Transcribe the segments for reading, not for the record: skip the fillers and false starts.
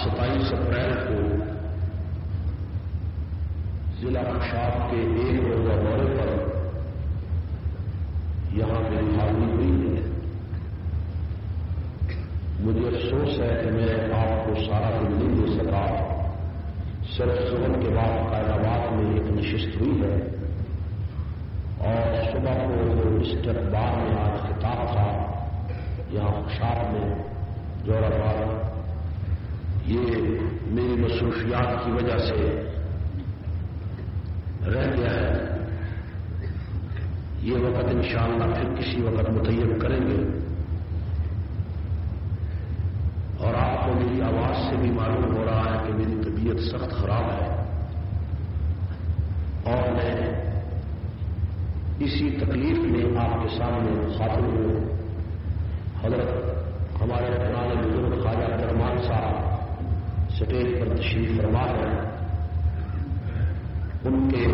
27 April کو ضلع کشاپ کے ایک روزہ دورے پر یہاں میری حاضری ہوئی ہے. مجھے افسوس ہے کہ میں آپ کو سارا دن نہیں دے سکا. صرف صبح کے بعد قائدآباد میں ایک نشست ہوئی ہے اور صبح کو جو استقبال میں آج خطاب تھا یہاں کشاپ میں جوڑا بار یہ میری مصروفیات کی وجہ سے رہ گیا ہے. یہ وقت انشاءاللہ پھر کسی وقت متعین کریں گے. اور آپ کو میری آواز سے بھی معلوم ہو رہا ہے کہ میری طبیعت سخت خراب ہے اور میں اسی تکلیف میں آپ کے سامنے خاطر ہوں. حضرت ہمارے پرانے بزرگ خواجہ عبدالرحمان صاحب سٹیج پر تشریف فرما ہیں. ان کے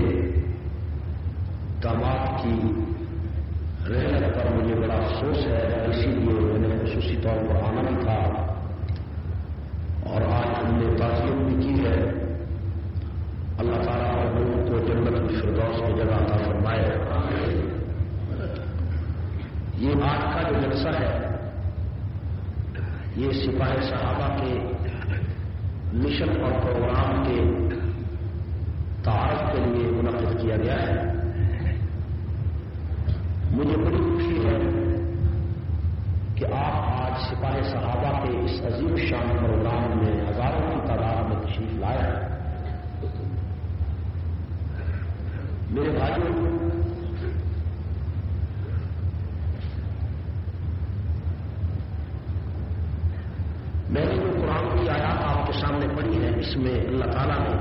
داماد کی رحلت پر مجھے بڑا افسوس ہے. اسی لیے میں نے خصوصی طور پر آنا بھی تھا اور آج ہم نے تعزیت بھی کی ہے. اللہ تعالیٰ لوگوں کو جنت الفردوس میں جگہ عطا فرمائے. یہ آج کا جو جلسہ ہے یہ سپاہ صحابہ کے مشن اور پروگرام کے تعارف کے لیے منعقد کیا گیا ہے. مجھے بڑی خوشی ہے کہ آپ آج سپاہ صحابہ کے اس عظیم شان پروگرام میں ہزاروں کی تعداد میں تشریف لائے ہیں. میرے بھائیوں، میں نے جو قرآن کی آیات آپ کے سامنے پڑھی ہے اس میں اللہ تعالیٰ نے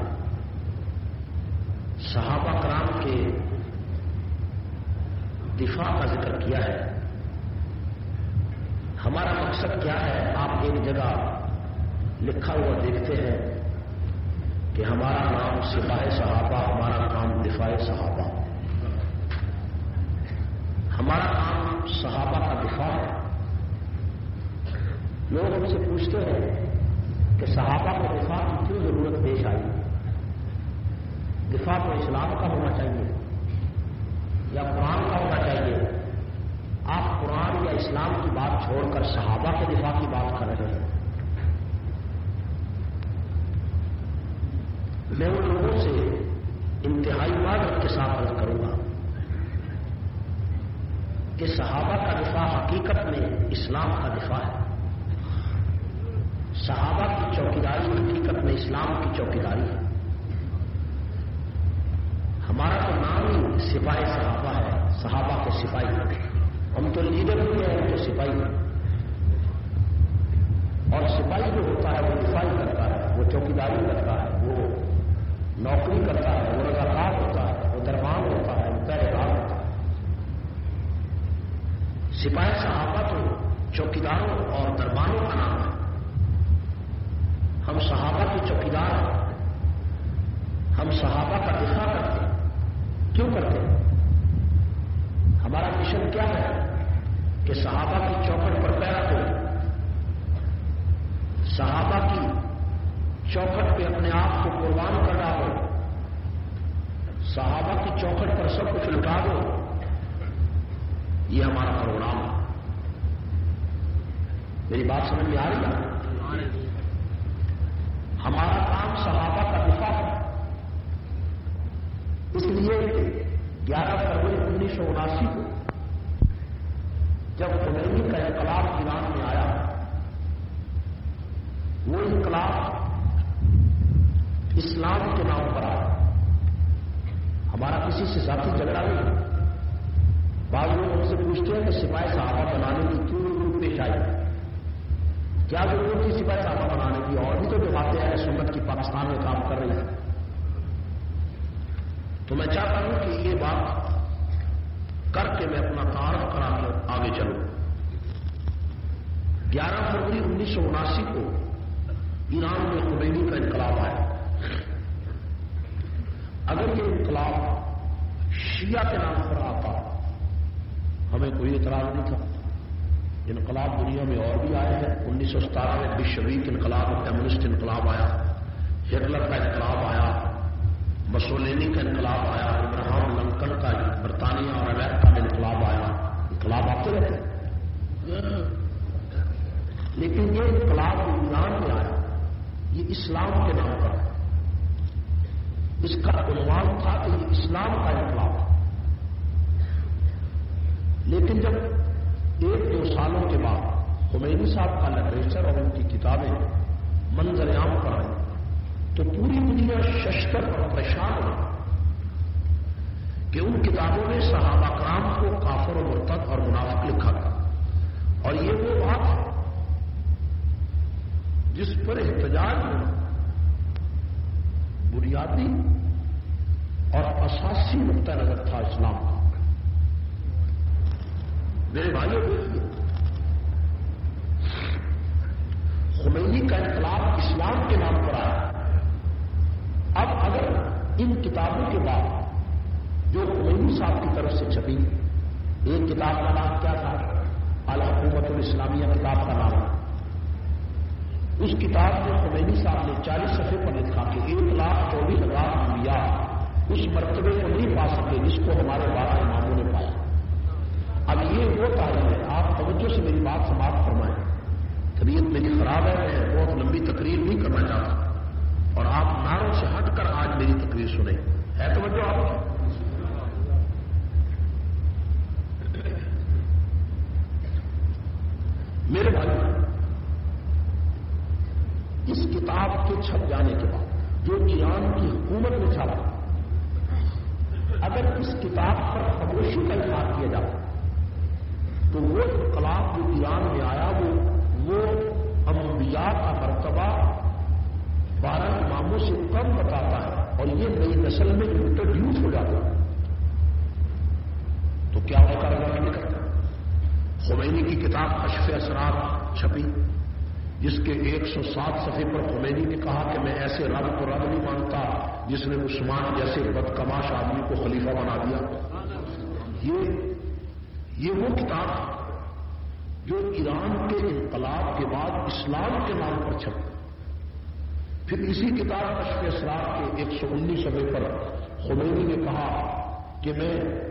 صحابہ کرام کے دفاع کا ذکر کیا ہے. ہمارا مقصد کیا ہے؟ آپ ایک جگہ لکھا ہوا دیکھتے ہیں کہ ہمارا نام سپاہ صحابہ، ہمارا کام دفاع صحابہ. ہمارا کام صحابہ کا دفاع ہے. لوگ ہم سے پوچھتے ہیں کہ صحابہ کو دفاع کی کیوں ضرورت پیش آئی؟ دفاع تو اسلام کا ہونا چاہیے یا قرآن کا ہونا چاہیے. آپ قرآن یا اسلام کی بات چھوڑ کر صحابہ کے دفاع کی بات کر رہے ہیں. میں ان لوگوں سے انتہائی معذرت کے ساتھ عرض کروں گا کہ صحابہ کا دفاع حقیقت میں اسلام کا دفاع ہے. صحابہ کی چوکیداری حقیقت میں اسلام کی چوکیداری ہے. ہمارا تو نام ہی سپاہی صحابہ ہے، صحابہ کے سپاہی. ہم تو لیڈر بھی ہیں، ہم تو سپاہی ہیں. اور سپاہی جو ہوتا ہے وہ دفاعی کرتا ہے، وہ چوکیداری کرتا ہے، وہ نوکری کرتا ہے، وہ رضاکار ہوتا ہے، وہ دربان ہوتا ہے، وہ پہرےدار ہوتا ہے. سپاہی صحابہ تو چوکیداروں اور دربانوں کا نام ہے. ہم صحابہ کے چوکیدار ہیں. ہم صحابہ کا دفاع کرتے ہیں. کیوں کرتے ہیں؟ ہمارا مشن کیا ہے کہ صحابہ کی چوکھٹ پر پیرا ہو، صحابہ کی چوکھٹ پہ اپنے آپ کو قربان کر ڈالو، صحابہ کی چوکھٹ پر سب کچھ لٹا دو. یہ ہمارا پروگرام ہے. میری بات سمجھ میں آ رہی ہے؟ ہمارا کام صحابہ کا دفاع ہے. اس لیے 11 فروری 1979 کو جب خمینی کا انقلاب ایران میں آیا، وہ انقلاب اسلام کے نام پر آیا. ہمارا کسی سے ذاتی جھگڑا نہیں. بعض لوگ ہم سے پوچھتے ہیں کہ سپاہی صحابہ بنانے کی کیوں ضرورت پیش آئی؟ کیا ضرورت تھی سپاہی صحابہ بنانے کی؟ اور بھی تو جو باتیں ہیں سنت کی پاکستان میں کام کر رہی ہیں. تو میں چاہتا ہوں کہ یہ بات کر کے میں اپنا تعارف کرا کے آگے چلوں. 11 فروری 1979 کو ایران میں خمینی کا انقلاب آیا. اگر یہ انقلاب شیعہ کے نام پر آتا ہمیں کوئی اعتراض نہیں تھا. انقلاب دنیا میں اور بھی آئے ہیں. 1917 میں بلشویک انقلاب، کمیونسٹ انقلاب آیا، ہٹلر کا انقلاب آیا، مسولینی کا انقلاب آیا، ابراہم لنکن کا برطانیہ اور امریکہ میں انقلاب آیا. انقلاب آتے رہتے ہیں، لیکن یہ انقلاب ایران میں آیا، یہ اسلام کے نام پر ہے. اس کا عنوان تھا کہ یہ اسلام کا انقلاب. لیکن جب 1-2 سالوں کے بعد خمینی صاحب کا لٹریچر اور ان کی کتابیں منظر عام پر آئی تو پوری دنیا ششدر اور پریشان ہوئی کہ ان کتابوں میں صحابہ کرام کو کافر و مرتد اور منافق لکھا تھا. اور یہ وہ بات ہے جس پر احتجاج بنیادی اور اساسی نقطہ نظر تھا اسلام کا. میرے بھائیوں، خمینی کا انقلاب اسلام کے نام پر آیا. اب اگر ان کتابوں کے بعد جو خمینی صاحب کی طرف سے چھپی، ایک کتاب کا نام کیا تھا؟ الحکومت الاسلامیہ کتاب کا نام. اس کتاب میں خمینی صاحب نے 40 صفحے پر لکھا کہ 1,24,000 انبیاء اس مرتبے کو نہیں پا سکے جس کو ہمارے 12 اماموں نے پایا. اب یہ وہ تعلیم ہے. آپ توجہ سے میری بات سماعت فرمائیں. طبیعت میری خراب ہے، میں بہت لمبی تقریر نہیں کرنا چاہتا، اور آپ نعروں سے ہٹ کر آج میری تقریر سنیں. ہے توجہ آپ؟ میرے بھائی، اس کتاب کے چھپ جانے کے بعد جو ایران کی حکومت نے چھاپا، اگر اس کتاب پر خاموشی کا اظہار کیا جاتا تو وہ انقلاب جو ایران میں آیا وہ انبیاء کا مرتبہ 12 اماموں سے کم بتاتا ہے، اور یہ نئی نسل میں انٹروڈیوس ہو جاتا ہے. تو کیا اس کا رضا نہیں کرتا؟ خمینی کی کتاب کشف اسرار چھپی، جس کے 107 صفحے پر خمینی نے کہا کہ میں ایسے رب کو رب نہیں مانتا جس نے عثمان جیسے بدکماش آدمی کو خلیفہ بنا دیا. یہ وہ کتاب جو ایران کے انقلاب کے بعد اسلام کے نام پر چھپی. پھر اسی کتاب کشف اسرار کے 119 صفحے پر خمینی نے کہا کہ میں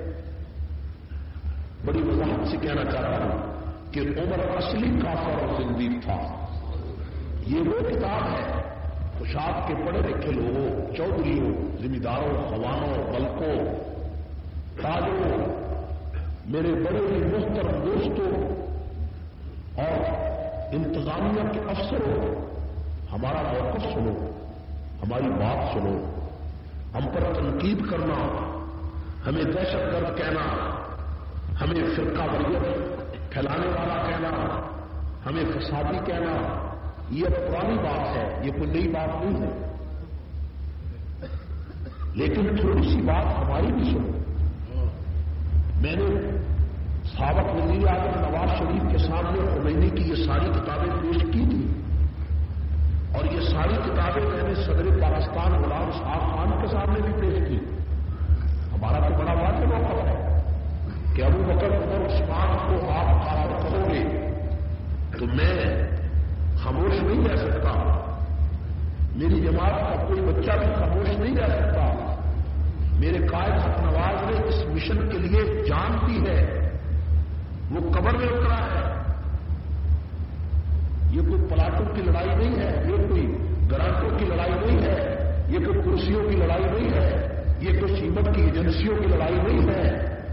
بڑی وضاحت سے کہنا چاہتا ہوں کہ عمر اصلی کافر اور زندیق تھا. یہ وہ کتاب ہے خوشاب کے پڑھے لکھے لوگوں، چودھریوں، ذمہ داروں، خوانوں، بلکوں، تاجروں، میرے بڑے ہی محترم دوستوں اور انتظامیہ کے افسروں، ہمارا موقف سنو، ہماری بات سنو. ہم پر تنقید کرنا، ہمیں دہشت گرد کہنا، ہمیں فرقہ واریت پھیلانے والا کہنا، ہمیں فسادی کہنا، یہ پرانی بات ہے، یہ کوئی نئی بات نہیں ہے. لیکن تھوڑی سی بات ہماری بھی سنو. میں نے سابق وزیر اعظم نواز شریف کے سامنے خمینی کی یہ ساری کتابیں پیش کی تھی، اور یہ ساری کتابیں میں نے صدر پاکستان غلام اسحاق خان کے سامنے بھی پیش کی. ہمارا تو بڑا واضح موقف ہے کہ ابو بکر عمر عثمان کو آپ کافر کرو گے تو میں خاموش نہیں رہ سکتا. میری جماعت کا کوئی بچہ بھی خاموش نہیں رہ سکتا. میرے قائد حق نواز نے اس مشن کے لیے جان دی ہے، وہ قبر میں اترا ہے. یہ کوئی پلاٹوں کی لڑائی نہیں ہے، یہ کوئی گرانٹوں کی لڑائی نہیں ہے، یہ کوئی کرسیوں کی لڑائی نہیں ہے، یہ کوئی سیمنٹ کی ایجنسیوں کی لڑائی نہیں ہے،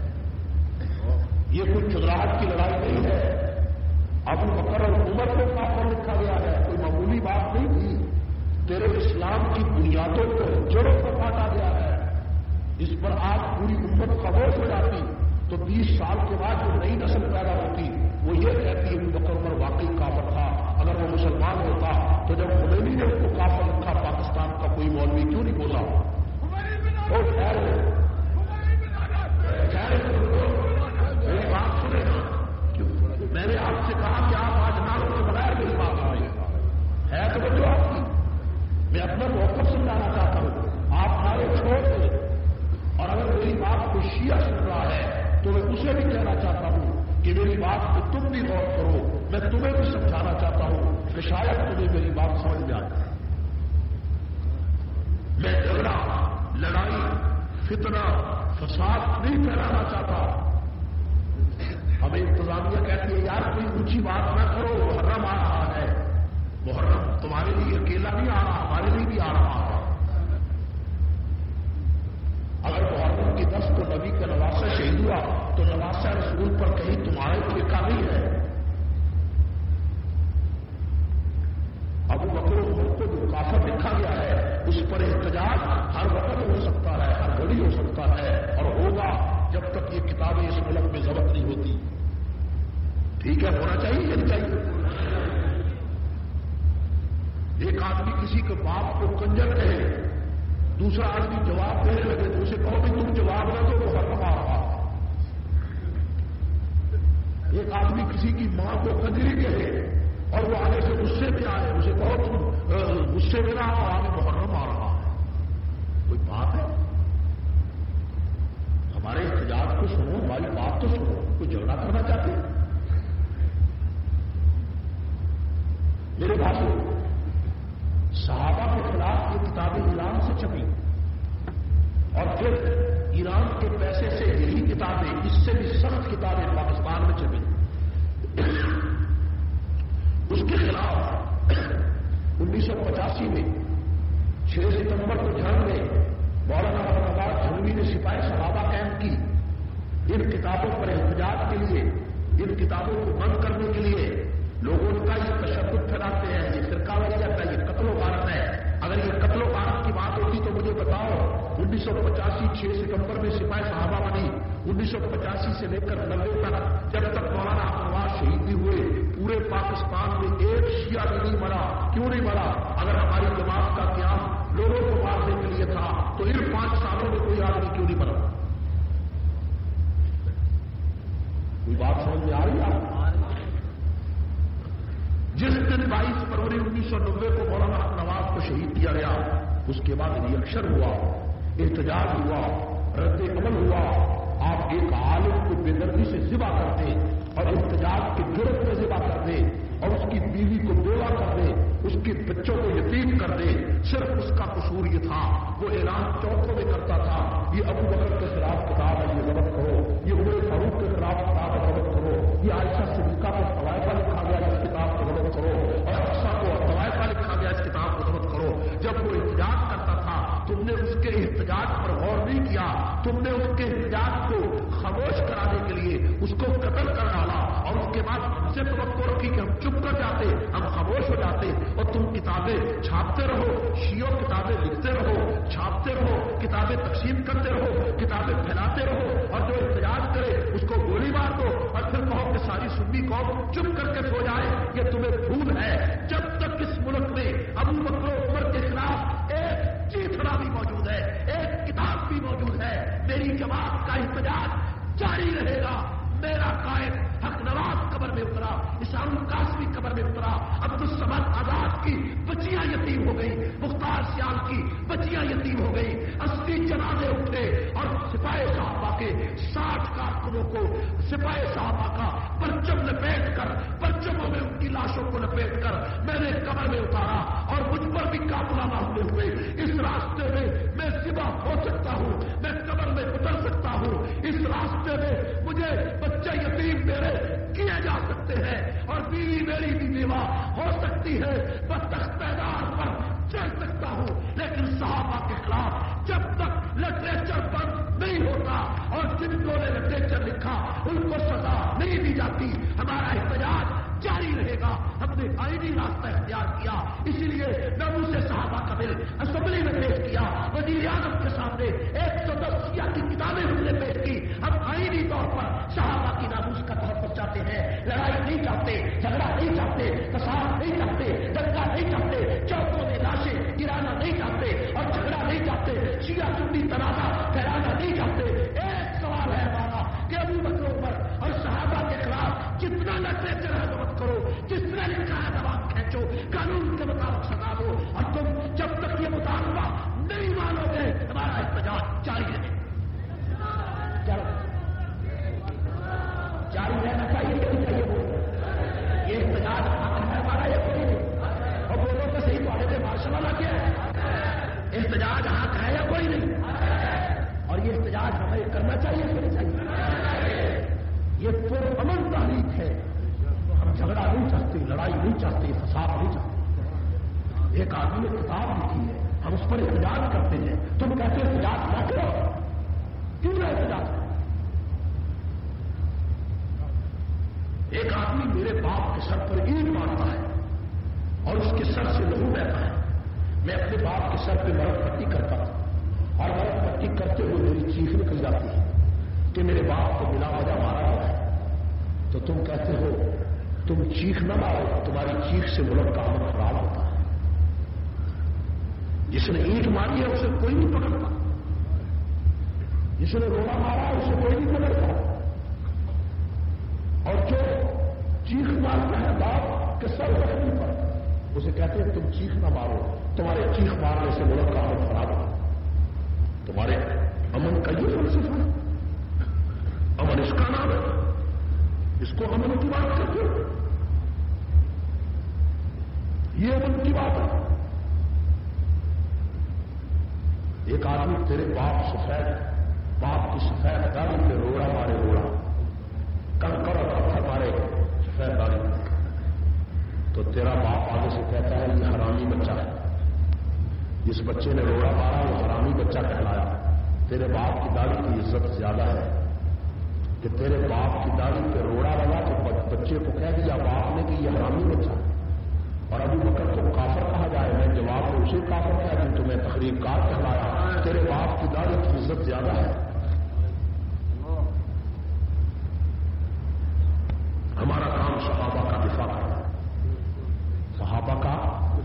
یہ کوئی چدراہٹ کی لڑائی نہیں ہے. ابو بکر اور عمر کو کافر لکھا گیا ہے، کوئی معمولی بات نہیں تھی. تیرے اسلام کی بنیادوں کو جڑوں کو کاٹا گیا ہے. اس پر آج پوری امت خاموش ہو جاتی تو 20 سال کے بعد جو نئی نسل پیدا ہوتی وہ یہ کہتی ابو بکر عمر واقعی کافر تھا. اگر وہ مسلمان ہوتا تو جب خمینی نے اس کو کافر لکھا پاکستان کا کوئی مولوی کیوں نہیں بولا؟ میری بات سنے نا، میں نے آپ سے کہا کہ آپ آج ناروں کے بغیر میری بات آئی ہے تو بچوں آپ کی. میں اپنا موقف سمجھانا چاہتا ہوں، آپ نعرے چھوڑ دیں. اور اگر میری بات کوئی شیعہ سن رہا ہے تو میں اسے بھی کہنا چاہتا ہوں کہ میری بات پہ تم بھی غور کرو، میں تمہیں بھی سمجھانا چاہتا ہوں کہ شاید تمہیں میری بات سمجھ میں آئے۔ میں جھگڑا، لڑائی، فتنہ، فساد نہیں پھیلانا چاہتا۔ ہمیں انتظامیہ کہتی ہے یار کوئی اونچی بات نہ کرو، محرم آ رہا ہے۔ محرم تمہارے لیے اکیلا نہیں آ رہا، ہمارے لیے بھی آ رہا ہے۔ اگر محرم کی 10 کو نبی کا نواسہ شہید ہوا تو نواسہ رسول پر کہیں تمہارے ٹھیکہ نہیں ہے۔ ابو بکر عمر کو جو کافر لکھا گیا ہے اس پر احتجاج ہر وقت ہو سکتا ہے، ہر گھڑی ہو سکتا ہے، اور ہوگا جب تک یہ کتابیں اس ملک میں ضبط نہیں ہوتی۔ ٹھیک ہے، ہونا چاہیے یا نہیں چاہیے؟ ایک آدمی کسی کے باپ کو کنجر کہے، دوسرا آدمی جواب دینے لگے تو اسے کہو کہ تم جواب نہ دو، محرم آ رہا۔ ایک آدمی کسی کی ماں کو کنجری کہے اور وہ آگے سے غصے میں آئے، اسے کہو تم غصے میں نہ آؤ، آگے محرم آ رہا ہے۔ کوئی بات ہے؟ ہمارے احتجاج کو سنو، ہماری بات تو سنو۔ کوئی جھگڑا کرنا چاہتے ہیں؟ میرے بھائیو، صحابہ کے خلاف یہ کتابیں ایران سے چھپی اور پھر ایران کے پیسے سے یہی کتابیں، اس سے بھی سخت کتابیں پاکستان میں چھپی۔ اس کے خلاف 1985 میں 6 ستمبر کو جنگ میں مولانا نواز جھنگوی نے سپاہی صحابہ قائم کی۔ ان کتابوں پر احتجاج کے لیے، ان کتابوں کو بند کرنے کے لیے لوگوں کا یہ تشدد پھیلاتے ہیں، یہ فرقہ واریت ہے، یہ قتل و غارت ہے۔ اگر یہ قتل و غارت کی بات ہوتی تو مجھے بتاؤ 1985 6 ستمبر میں سپاہی صحابہ بنی، 1985 سے لے کر 90 تک جب تک مولانا نواز شہید بھی ہوئے، پورے پاکستان میں ایک شیعہ بھی نہیں مرا۔ کیوں نہیں مرا؟ اگر ہماری جماعت کا قیام لوگوں کو مارنے کے لیے تھا تو ان 5 سالوں میں کوئی آدمی کیوں نہیں مرا؟ کوئی بات سمجھ میں آ رہی ہے؟ جس دن 22 فروری 1990 کو مولانا نواز کو شہید کیا گیا، اس کے بعد ریئیکشن ہوا، احتجاج ہوا، رد عمل ہوا۔ آپ ایک عالم کو بے دردی سے ذبح کر دیں اور احتجاج کی جرت میں ذبح کر دیں اور اس کی بیوی کو بیوہ کر دیں، اس کے بچوں کو یتیم کر دیں، صرف اس کا قصور یہ تھا وہ اعلان چوکوں میں کرتا تھا یہ ابو بکر کے خلاف کتاب ہے، یہ ضبط کرو، یہ عمر فاروق کے خلاف کتاب ہے، ضبط کرو، یہ عائشہ صدیقہ کو طوائفہ لکھا گیا اس کتاب کو ضبط کرو، اور حفصہ کو طوائفہ لکھا گیا اس کتاب کو ضبط کرو۔ جب وہ احتجاج کرتا تھا تم نے اس کے احتجاج پر غور نہیں کیا، تم نے اس کے احتجاج کو خاموش کرانے کے لیے اس کو قتل کر ڈالا، اور اس کے بعد ہم سے توقع رکھی کہ ہم چپ کر جاتے، ہم خاموش ہو جاتے، اور تم کتابیں چھاپتے رہو، شیعوں کتابیں لکھتے رہو، چھاپتے رہو، کتابیں تقسیم کرتے رہو، کتابیں پھیلاتے رہو، اور جو احتجاج کرے اس کو گولی مار دو، اور پھر کہو کہ ساری سنی قوم چپ کر کے سو جائے۔ یہ تمہیں بھول ہے جب تک اس ملک میں ابو بکر و عمر کے خلاف ایک چیتڑا بھی موجود ہے، ایک کتاب بھی موجود ہے، میری جماعت کا احتجاج جاری رہے گا۔ میرا قائد حق نواز قبر میں اترا، اسام القاسمی قبر میں اترا، عبدالصمد آزاد کی بچیاں یتیم ہو گئی، مختار سیال کی بچیاں یتیم ہو گئی، 80 جنازے اٹھے، اور سپاہی صحابہ کے 60 کارکنوں کو سپاہی صحابہ کا پرچم لپیٹ کر، پرچموں میں ان کی لاشوں کو لپیٹ کر میں نے قبر میں اتارا، اور مجھ پر بھی قاتلانہ حملے ہوئے۔ اس راستے میں ذبح ہو سکتا ہوں، میں قبر میں اتر سکتا ہوں، اس راستے میں مجھے بچے یتیم میرے کیے جا سکتے ہیں، اور بیوی میری بھی بیوہ ہو سکتی ہے، میں تختیدار پر چڑھ سکتا ہوں، لیکن صحابہ کے خلاف جب تک لٹریچر بند نہیں ہوتا اور جنہوں نے لٹریچر لکھا ان کو سزا نہیں دی جاتی، ہمارا احتجاج جاری رہے گا۔ ہم نے آئینی راستہ اختیار کیا، اسی لیے ناموس صحابہ کا بل اسمبلی میں پیش کیا، وزیر اعظم کے سامنے 110 شیعہ کی کتابیں ہم نے پیش کی۔ ہم آئینی طور پر صحابہ کی ناموس کا تحفظ چاہتے ہیں، لڑائی نہیں چاہتے، جھگڑا نہیں چاہتے، فساد نہیں چاہتے، دنگا نہیں چاہتے، چوکوں میں لاشیں گرانا نہیں چاہتے، اور جھگڑا نہیں چاہتے، شیعہ سنی تنازع پھیلانا نہیں چاہتے۔ ایک سوال ہے ہمارا کہ ابو بکر عمر اور صحابہ کے خلاف جتنا لٹریچر ہے ضبط کرو، جس طرح لکھا ہے زبان کھینچو، قانون کے مطابق سزا دو، اور تم جب تک یہ مطالبہ نہیں مانو گے ہمارا احتجاج جاری رہے، جاری رہنا چاہیے۔ والا کیا ہے؟ احتجاج حق ہے یا کوئی نہیں؟ اور یہ احتجاج ہمیں کرنا چاہیے کہ نہیں چاہیے؟ یہ پرامن تحریک ہے. ہم جھگڑا نہیں چاہتے, لڑائی نہیں چاہتے, فساد نہیں چاہتے. ایک آدمی نے کتاب لکھی ہے, ہم اس پر احتجاج کرتے ہیں. تم کہتے ہیں احتجاج نہ کرو, کیوں نہ احتجاج کرو؟ ایک آدمی میرے باپ کے سر پر اینٹ مارتا ہے اور اس کے سر سے لہو بہتا ہے. میں اپنے باپ کے سر پہ مرد پٹی کرتا ہوں اور مرد پٹی کرتے ہوئے میری چیخ نکل جاتی ہے کہ میرے باپ کو بلا وجہ مارا گیا ہے. تو تم کہتے ہو تم چیخ نہ مارو, تمہاری چیخ سے ملک کا امن خراب ہوتا ہے. جس نے اینٹ ماری ہے اسے کوئی نہیں پکڑتا, جس نے رونا مارا ہے اسے کوئی نہیں پکڑتا, اور جو چیخ مارتا ہے باپ کے سر زخمی پر اسے کہتے ہیں تم چیخ نہ مارو, تمہارے چیخ مارنے سے ملک کا امن خراب ہو. تمہارے امن کا یہ فلسفہ ہے. امن اس کا نام ہے, اس کو امن کی بات کرتے ہو. یہ امن کی بات ہے. ایک آدمی تیرے باپ کی سفید داڑھی پہ روڑا مارے, روڑا کنکر اور پتھر مارے سفید داڑھی پہ, تو تیرا باپ آگے سے کہتا ہے یہ حرامی بچہ ہے. جس بچے نے روڑا مارا وہ حرامی بچہ کہلایا. تیرے باپ کی داڑھی کی عزت زیادہ ہے کہ تیرے باپ کی داڑھی پہ روڑا لگا تو بچے کو کہہ دیا باپ نے کہ یہ حرامی بچہ. اور ابو بکر کو کافر کہا جائے, میں جواب میں اسے کافر کہا کہ تمہیں تقریب کار کہلایا. تیرے باپ کی داڑھی کی عزت زیادہ ہے. ہمارا کام صحابہ کا دفاع کرنا, صحابہ کا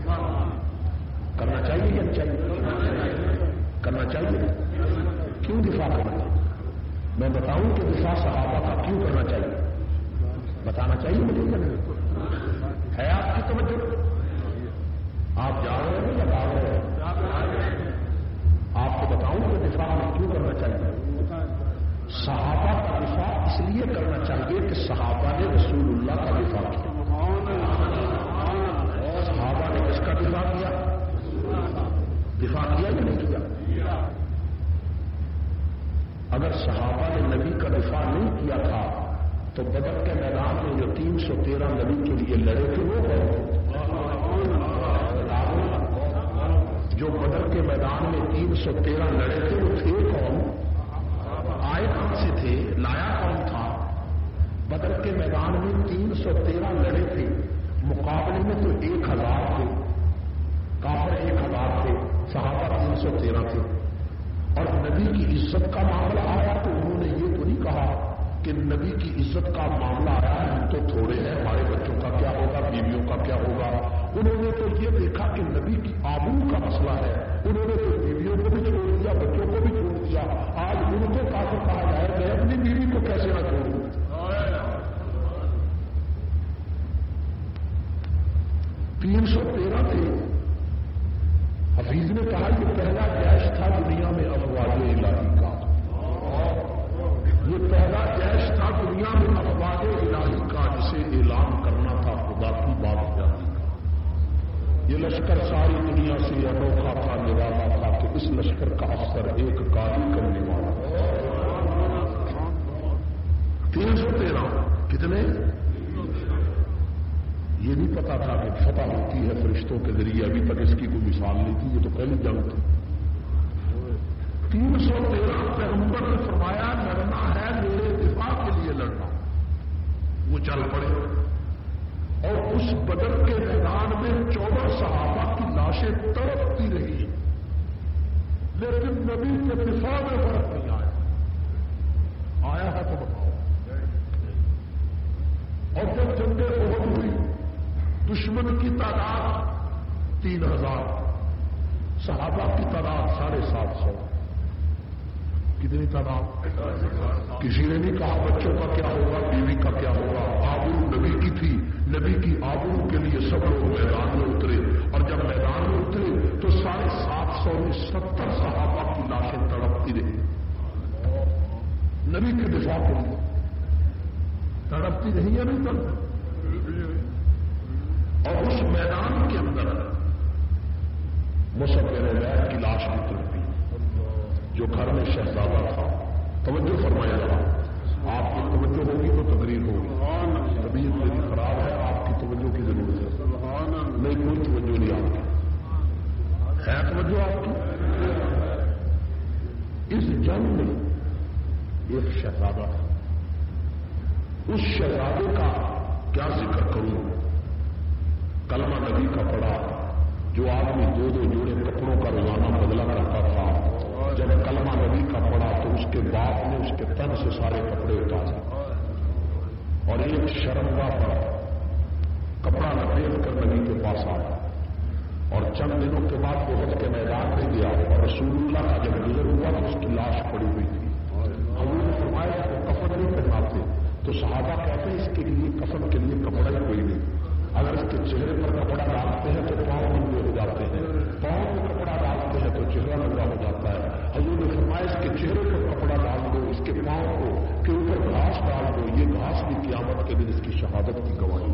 کرنا چاہیے یا نہیں چاہیے؟ کرنا چاہیے. کیوں دفاع کرنا چاہیے؟ میں بتاؤں کہ دفاع صحابہ کا کیوں کرنا چاہیے, بتانا چاہیے مجھے یا نہیں؟ ہے آپ کی توجہ؟ آپ جا رہے ہیں یا جا رہے ہیں؟ آپ کو بتاؤں کہ دفاع میں کیوں کرنا چاہیے. صحابہ کا دفاع اس لیے کرنا چاہیے کہ صحابہ نے رسول اللہ کا دفاع کیا. صحابہ نے کس کا دفاع کیا؟ دفاع کیا یا نہیں کیا؟ اگر صحابہ نے نبی کا دفاع نہیں کیا تھا تو بدر کے میدان میں جو 313 نبی کے لیے لڑے تھے وہ کون؟ جو بدر کے میدان میں 313 لڑے تھے وہ تھے کون؟ آئے کہاں سے تھے؟ لایا کون تھا؟ بدر کے میدان میں 313 لڑے تھے, مقابلے میں تو 1000 تھے, کافر 1000 تھے, صحابہ 313 تھے. اور نبی کی عزت کا معاملہ آیا تو انہوں نے یہ تو نہیں کہا کہ نبی کی عزت کا معاملہ آیا ہے ہم تو تھوڑے ہیں, ہمارے بچوں کا کیا ہوگا, بیویوں کا کیا ہوگا. انہوں نے تو یہ دیکھا کہ نبی کی آبرو کا مسئلہ ہے, انہوں نے تو بیویوں کو بھی چھوڑ دیا, بچوں کو بھی چھوڑ دیا. آج ان کو کافر کہا جائے, میں اپنی بیوی کو کیسے نہ چھوڑوں. 313 تھے. حفیظ نے کہا یہ پہلا جیش تھا دنیا میں افواج الہی کا, یہ پہلا جیش تھا دنیا میں افواج الہی کا جسے اعلان کرنا تھا خدا کی بات جاتی کا. یہ لشکر ساری دنیا سے انوکھا تھا, نرالا تھا کہ اس لشکر کا افسر ایک قاضی کرنے والا. 313 کتنے؟ یہ نہیں پتا تھا کہ فتح ہوتی ہے فرشتوں کے ذریعے, ابھی تک اس کی کوئی مثال نہیں تھی, یہ تو پہلی جنگ تھی. 313 پیغمبر نے فرمایا لڑنا ہے میرے دفاع کے لیے لڑنا. وہ چل پڑے اور اس بدر کے میدان میں 14 صحابہ کی لاشیں تڑپتی رہی, لیکن نبی کے دفاع میں فرق نہیں آیا. آیا ہے تو بتاؤ. اور جب جنگ احد ہوئی دشمن کی تعداد 3000, صحابہ کی تعداد 750. کتنی تعداد؟ کسی نے نہیں کہا بچوں کا کیا ہوگا, بیوی کا کیا ہوگا. آبرو نبی کی تھی, نبی کی آبرو کے لیے سب لوگ میدان میں اترے, اور جب میدان میں اترے تو 750 میں 70 صحابہ کی لاشیں تڑپتی رہی. نبی کے دفاع کے لیے تڑپتی رہی یا نہیں تڑپتی. اور اس میدان کے اندر مصعب بن عمیر کی لاش بھی تڑپی، جو گھر میں شہزادہ تھا. توجہ فرمائے ذرا، آپ کی توجہ ہوگی تو تقریر ہوگی. طبیعت میری خراب ہے، آپ کی توجہ کی ضرورت ہے. نہیں کوئی توجہ نہیں آپ کی ہے، توجہ آپ کی. اس جنگ میں ایک شہزادہ تھا. اس شہزادے کا کیا ذکر کروں؟ کلمہ نبی کا پڑا. جو آدمی دو دو جوڑے کپڑوں کا روزانہ بدلا کرتا تھا، جب کلمہ نبی کا پڑا تو اس کے باپ نے اس کے تن سے سارے کپڑے اتارے اور ایک شرمگاہ پر کپڑا لپیٹ کر نبی کے پاس آیا. اور چند دنوں کے بعد احد کے میدان میں گیا اور رسول اللہ کا جب گزر ہوا تو اس کی لاش پڑی ہوئی تھی. حضور نے فرمایا اس کو کفن نہیں پہناتے تو صحابہ کہتے ہیں اس کے لیے کفن کے لیے کپڑا ہی کوئی نہیں. اگر اس کے چہرے پر کپڑا ڈالتے ہیں تو پاؤں ننگے ہو جاتے ہیں، پاؤں میں کپڑا ڈالتے ہیں تو چہرہ ننگا ہو جاتا ہے. حضور نے فرمایا اس کے چہرے پر کپڑا ڈال دو، اس کے پاؤں کو کے اوپر گھاس ڈال دو، یہ گھاس بھی قیامت کے دن اس کی شہادت کی گواہی.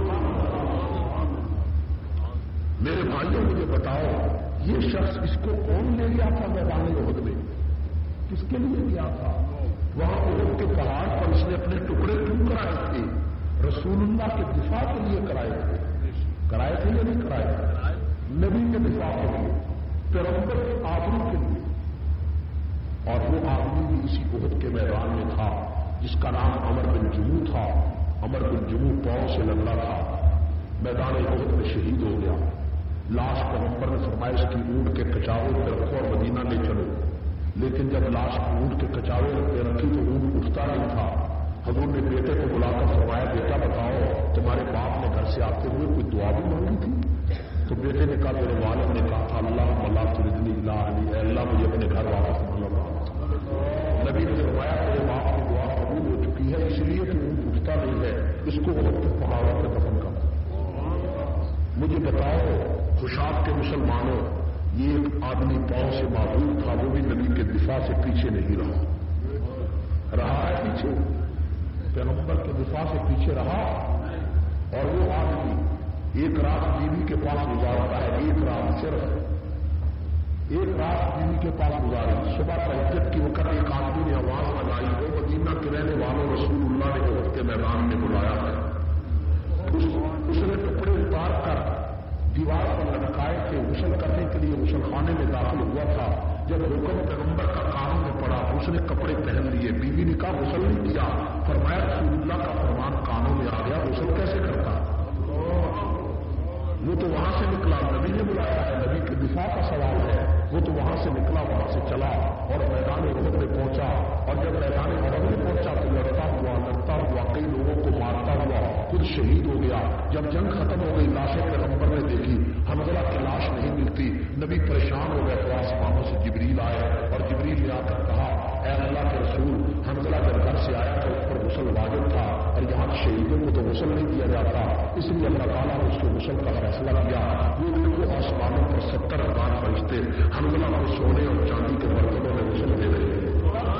میرے بھائیوں مجھے بتاؤ، یہ شخص اس کو کون لے گیا تھا میدان احد میں؟ کس کے لیے گیا تھا؟ وہاں احد کے پہاڑ پر اس نے اپنے ٹکڑے کیوں کرائے تھے؟ رسول اللہ کے دفاع کے لیے کرائے تھے. کرائے تھے یا نہیں کرائے؟ نبی کے دفاع کے لیے، پیغمبر کے آدمی کے لیے. اور وہ آدمی بھی اسی احد کے میدان میں تھا جس کا نام عمر بن جموح تھا. عمر بن جموح پاؤں سے لگڑا تھا، میدان احد میں شہید ہو گیا. لاش پیغمبر نے فرمایا اس کی اونٹ کے کچاوے پہ رکھو اور مدینہ لے چلو. لیکن جب لاش کی اونٹ کے کچاوے پہ رکھی تو اونٹ اٹھتا نہیں تھا. حضور نے بیٹے کو بلا کر فرمایا بیٹا بتاؤ تمہارے باپ نے گھر سے آتے ہوئے کوئی دعا بھی مانگی تھی؟ تو بیٹے نے کہا میرے والد نے کہا تھا اللہ ملا تردنی اللہ اللہ مجھے اپنے گھر واپس مانگا. نبی نے فرمایا میرے باپ کی دعا قبول ہو چکی ہے، اس لیے تو اونٹ اٹھتا نہیں ہے، اس کو احد کے پہاڑوں پہ دفن کر. مجھے بتاؤ خوشاب کے مسلمانوں، یہ ایک آدمی پاؤں سے معذور تھا، وہ بھی نبی کے دفاع سے پیچھے نہیں رہا ہے پیچھے، پیغمبر کے دفاع سے پیچھے رہا. اور وہ آدمی ایک رات بیوی کے پاس گزارتا ہے، ایک رات صرف ایک رات بیوی کے پاس گزاری. صبح تہجد کی وقت ایک آدمی نے آواز لگائی، وہ مدینہ کے رہنے والوں رسول اللہ نے احد کے میدان میں بلایا ہے. اس نے کپڑے اتار کر دیوار پر لٹکائے تھے، غسل کرنے کے لیے غسل خانے میں داخل ہوا تھا. جب حکم پیغمبر کا کانوں میں پڑا اس نے کپڑے پہن لیے. بیوی نے کہا غسل نہیں کیا. فرمایا رسول اللہ کا فرمان کانوں میں آ گیا، غسل کیسے کرتا؟ وہ تو وہاں سے نکلا، نبی نے بلایا ہے، نبی کے دفاع کا سوال ہے. وہ تو وہاں سے نکلا، وہاں سے چلا اور میدان احد میں پہنچا. اور جب میدان احد میں پہنچا تو لڑتا ہوا کئی لوگوں کو مارتا ہوا خود شہید ہو گیا. جب جنگ ختم ہو گئی لاشیں پیغمبر نے دیکھی، حنظلہ کی لاش نہیں ملتی. نبی پریشان ہو گئے تو آسمانوں سے جبریل آئے اور جبریل نے آ کر کہا اے اللہ کے رسول، حنظلہ جب گھر سے آیا تو اس پر غسل واجب تھا اور یہاں شہیدوں کو تو غسل نہیں دیا جاتا، اس لیے اللہ تعالیٰ نے اس کے غسل کا فیصلہ کیا. وہ دیکھو آسمانوں پر 70,000 فرشتے حنظلہ کو سونے اور چاندی کے برتنوں میں غسل دے رہے ہیں.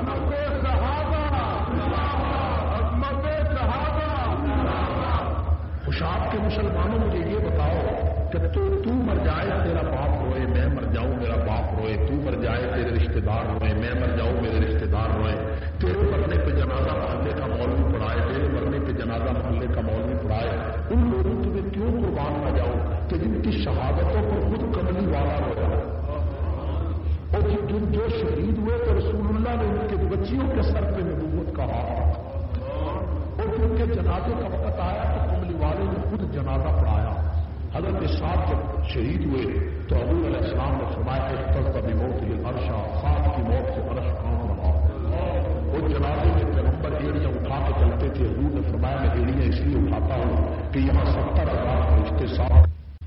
خوشاب کے مسلمانوں مجھے یہ بتاؤ کہ تو مر جائے تیرا باپ روئے، میں مر جاؤں میرا باپ روئے، تو مر جائے تیرے رشتہ دار روئے، میں مر جاؤں میرے رشتہ دار روئے، تیرے مرنے پہ جنازہ محلے کا مولوی پڑھائے، میرے مرنے پہ جنازہ محلے کا مولوی پڑھائے، ان لوگوں تمہیں کیوں قربان نہ جاؤ کہ جن کی شہادتوں پر خود کملی والا رویا اور جو شہید ہوئے تو رسول اللہ نے ان کے بچیوں کے سر پہ نبوت کا ہاتھ اور ان کے جنازے کا وقت آیا تو کملی والے نے خود جنازہ پڑھایا. حضرت صاحب جب شہید ہوئے تو حضور علیہ السلام نے فرمایا اختص بموت العرشا، صاحب کی موت سے عرش کام رہا. وہ جنازے میں پیغمبر ایڑیاں اٹھا کے چلتے تھے. حضور نے فرمایا میں ایڑیاں اس لیے اٹھاتا ہوں کہ یہاں 70,000 فرشتے صاحب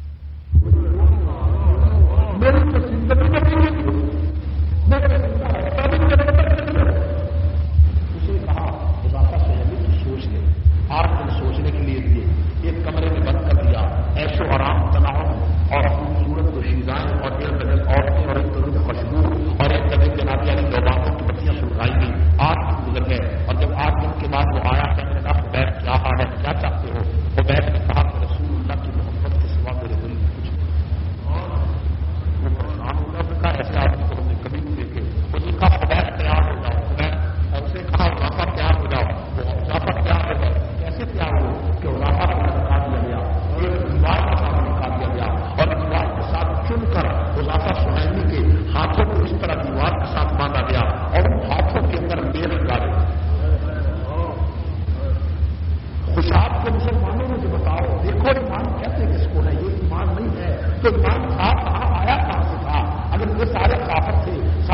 اسے کہا مضافہ سہیلی تو سوچ لے. 8 دن سوچنے کے لیے دیے، ایک کمرے میں بند کر دیا، ایشو آرام تناؤ اور خوبصورت دوشیزائیں اور ایک درجن عورتیں اور ایک درجن خوشبو اور ایک درجن جناب یعنی دوباروں کی بتیاں سلگائی گئی. 8 دن گزر گئے اور جب 8 دن کے بعد وہ آیا کہنے لگا بیٹھ کیا حال ہے، کیا چاہتے ہو؟ وہ بیٹھ نے کہا کہ رسول اللہ کی محبت کے